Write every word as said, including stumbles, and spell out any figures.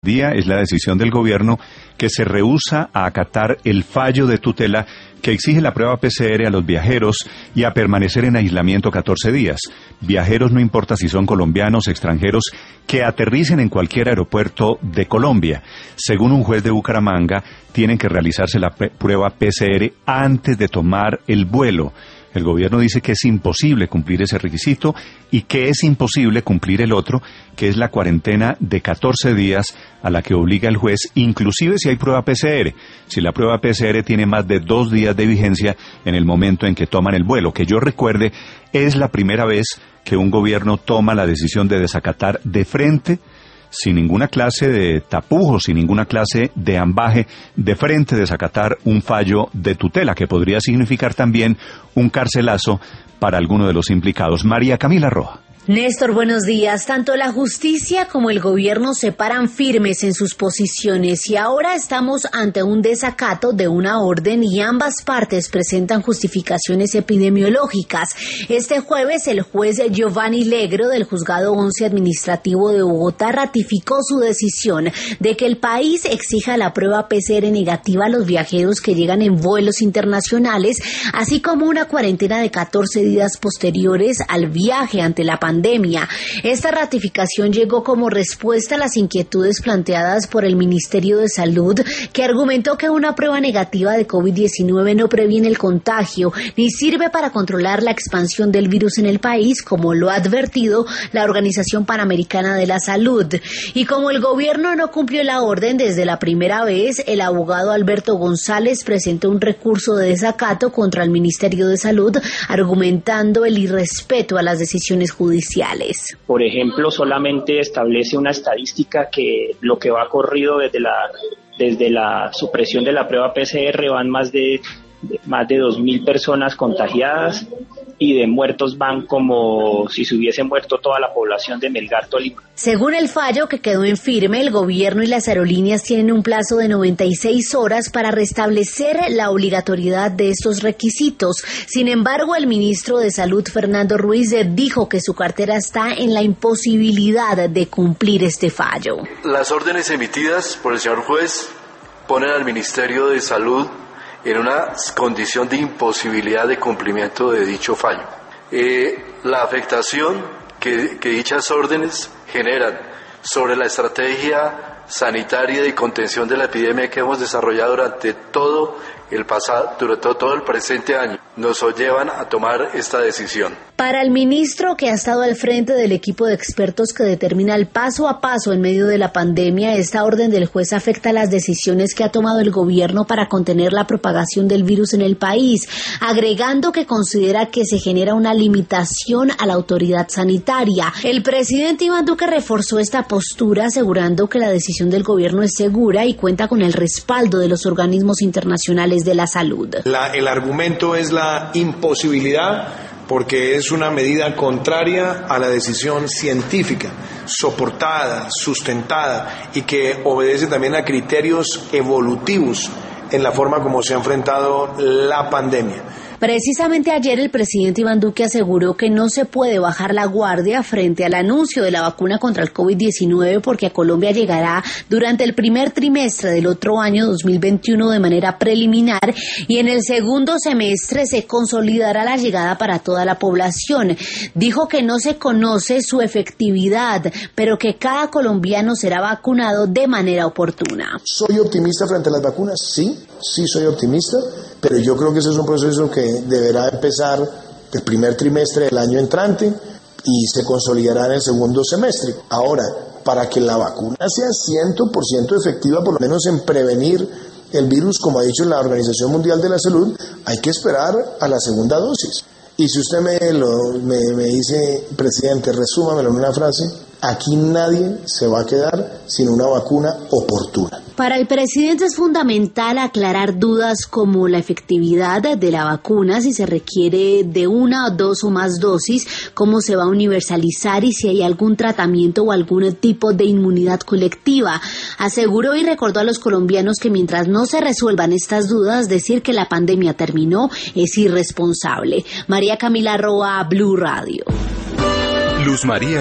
día es la decisión del gobierno que se rehúsa a acatar el fallo de tutela que exige la prueba P C R a los viajeros y a permanecer en aislamiento catorce días. Viajeros, no importa si son colombianos, extranjeros, que aterricen en cualquier aeropuerto de Colombia. Según un juez de Bucaramanga, tienen que realizarse la prueba P C R antes de tomar el vuelo. El gobierno dice que es imposible cumplir ese requisito y que es imposible cumplir el otro, que es la cuarentena de catorce días a la que obliga el juez, inclusive si hay prueba P C R. Si la prueba P C R tiene más de dos días de vigencia en el momento en que toman el vuelo. Que yo recuerde, es la primera vez que un gobierno toma la decisión de desacatar de frente, sin ninguna clase de tapujo, sin ninguna clase de ambaje, de frente desacatar un fallo de tutela, que podría significar también un carcelazo para alguno de los implicados. María Camila Roa. Néstor, buenos días. Tanto la justicia como el gobierno se paran firmes en sus posiciones y ahora estamos ante un desacato de una orden y ambas partes presentan justificaciones epidemiológicas. Este jueves el juez Giovanni Legro del Juzgado once Administrativo de Bogotá ratificó su decisión de que el país exija la prueba P C R negativa a los viajeros que llegan en vuelos internacionales, así como una cuarentena de catorce días posteriores al viaje ante la pandemia. Pandemia. Esta ratificación llegó como respuesta a las inquietudes planteadas por el Ministerio de Salud, que argumentó que una prueba negativa de COVID diecinueve no previene el contagio ni sirve para controlar la expansión del virus en el país, como lo ha advertido la Organización Panamericana de la Salud. Y como el gobierno no cumplió la orden desde la primera vez, el abogado Alberto González presentó un recurso de desacato contra el Ministerio de Salud, argumentando el irrespeto a las decisiones judiciales. Por ejemplo, solamente establece una estadística que lo que va corrido desde la desde la supresión de la prueba P C R van más de, de más de dos mil personas contagiadas y de muertos van como si se hubiese muerto toda la población de Melgar, Tolima. Según el fallo que quedó en firme, el gobierno y las aerolíneas tienen un plazo de noventa y seis horas para restablecer la obligatoriedad de estos requisitos. Sin embargo, el ministro de Salud, Fernando Ruiz, dijo que su cartera está en la imposibilidad de cumplir este fallo. Las órdenes emitidas por el señor juez ponen al Ministerio de Salud en una condición de imposibilidad de cumplimiento de dicho fallo. Eh, la afectación que, que dichas órdenes generan sobre la estrategia sanitaria y contención de la epidemia que hemos desarrollado durante todo el pasado, durante todo, todo el presente año, nos llevan a tomar esta decisión. Para el ministro, que ha estado al frente del equipo de expertos que determina el paso a paso en medio de la pandemia, esta orden del juez afecta las decisiones que ha tomado el gobierno para contener la propagación del virus en el país, agregando que considera que se genera una limitación a la autoridad sanitaria. El presidente Iván Duque reforzó esta postura, asegurando que la decisión del gobierno es segura y cuenta con el respaldo de los organismos internacionales de la salud. La, el argumento es la imposibilidad, porque es una medida contraria a la decisión científica, soportada, sustentada y que obedece también a criterios evolutivos en la forma como se ha enfrentado la pandemia. Precisamente ayer el presidente Iván Duque aseguró que no se puede bajar la guardia frente al anuncio de la vacuna contra el COVID diecinueve, porque a Colombia llegará durante el primer trimestre del otro año dos mil veintiuno de manera preliminar y en el segundo semestre se consolidará la llegada para toda la población. Dijo que no se conoce su efectividad, pero que cada colombiano será vacunado de manera oportuna. ¿Soy optimista frente a las vacunas? Sí, sí soy optimista, pero yo creo que ese es un proceso que deberá empezar el primer trimestre del año entrante y se consolidará en el segundo semestre. Ahora, para que la vacuna sea cien por ciento efectiva, por lo menos en prevenir el virus, como ha dicho la Organización Mundial de la Salud, hay que esperar a la segunda dosis. Y si usted me, lo, me, me dice, presidente, resúmamelo en una frase, aquí nadie se va a quedar sin una vacuna oportuna. Para el presidente es fundamental aclarar dudas como la efectividad de la vacuna, si se requiere de una o dos o más dosis, cómo se va a universalizar y si hay algún tratamiento o algún tipo de inmunidad colectiva. Aseguró y recordó a los colombianos que mientras no se resuelvan estas dudas, decir que la pandemia terminó es irresponsable. María Camila Roa, Blue Radio. Luz María